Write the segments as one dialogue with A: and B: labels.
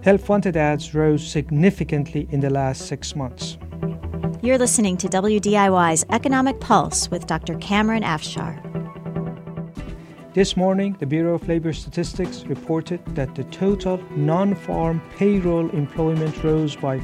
A: Help-wanted ads rose significantly in the last 6 months.
B: You're listening to WDIY's Economic Pulse with Dr. Cameron Afshar.
A: This morning, the Bureau of Labor Statistics reported that the total non-farm payroll employment rose by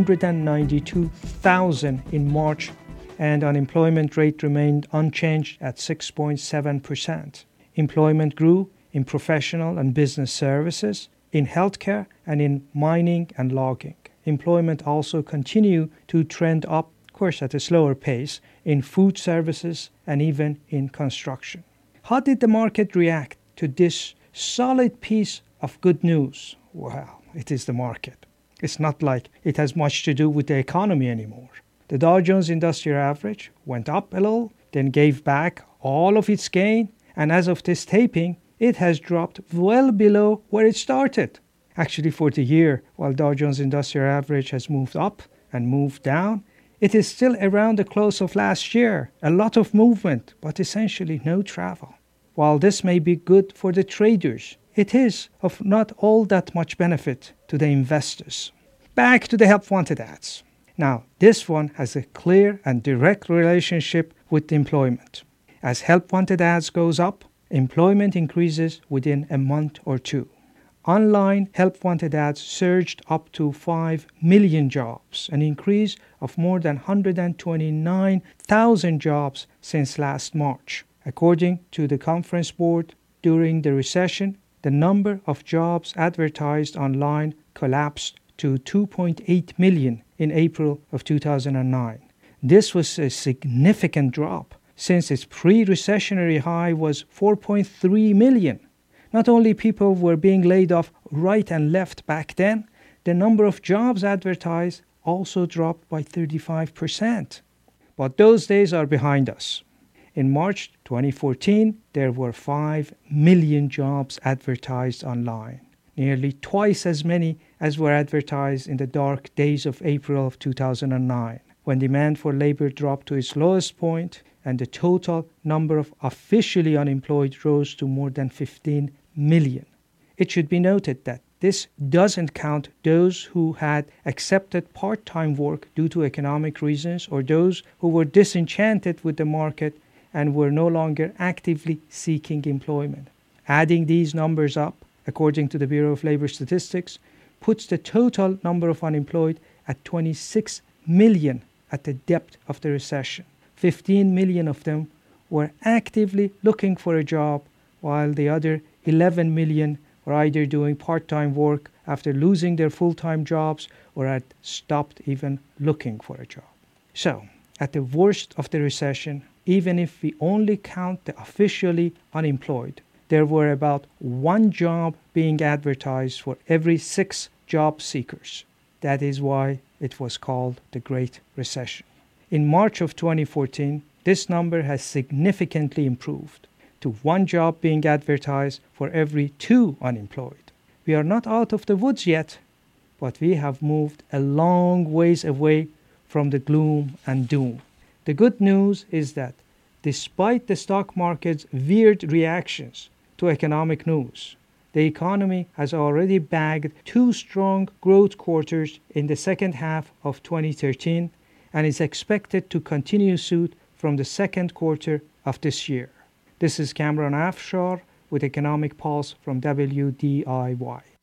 A: 192,000 in March, and unemployment rate remained unchanged at 6.7%. Employment grew in professional and business services, in healthcare, and in mining and logging. Employment also continued to trend up, of course at a slower pace, in food services and even in construction. How did the market react to this solid piece of good news? Well, it is the market. It's not like it has much to do with the economy anymore. The Dow Jones Industrial Average went up a little, then gave back all of its gain, and as of this taping, it has dropped well below where it started. Actually, for the year, while Dow Jones Industrial Average has moved up and moved down, it is still around the close of last year. A lot of movement, but essentially no travel. While this may be good for the traders, it is of not all that much benefit to the investors. Back to the help-wanted ads. Now, this one has a clear and direct relationship with employment. As help-wanted ads goes up, employment increases within a month or two. Online help-wanted ads surged up to 5 million jobs, an increase of more than 129,000 jobs since last March. According to the Conference Board, during the recession, the number of jobs advertised online collapsed to 2.8 million in April of 2009. This was a significant drop, since its pre-recessionary high was 4.3 million. Not only people were being laid off right and left back then, the number of jobs advertised also dropped by 35%. But those days are behind us. In March 2014, there were 5 million jobs advertised online, nearly twice as many as were advertised in the dark days of April of 2009, when demand for labor dropped to its lowest point and the total number of officially unemployed rose to more than 15 million. It should be noted that this doesn't count those who had accepted part-time work due to economic reasons or those who were disenchanted with the market and were no longer actively seeking employment. Adding these numbers up, according to the Bureau of Labor Statistics, puts the total number of unemployed at 26 million at the depth of the recession. 15 million of them were actively looking for a job, while the other 11 million were either doing part-time work after losing their full-time jobs or had stopped even looking for a job. So, at the worst of the recession, even if we only count the officially unemployed, there were about 1 job being advertised for every 6 job seekers. That is why it was called the Great Recession. In March of 2014, this number has significantly improved to 1 job being advertised for every 2 unemployed. We are not out of the woods yet, but we have moved a long ways away from the gloom and doom. The good news is that despite the stock market's weird reactions to economic news, the economy has already bagged 2 strong growth quarters in the second half of 2013 and is expected to continue suit from the second quarter of this year. This is Cameron Afshar with Economic Pulse from WDIY.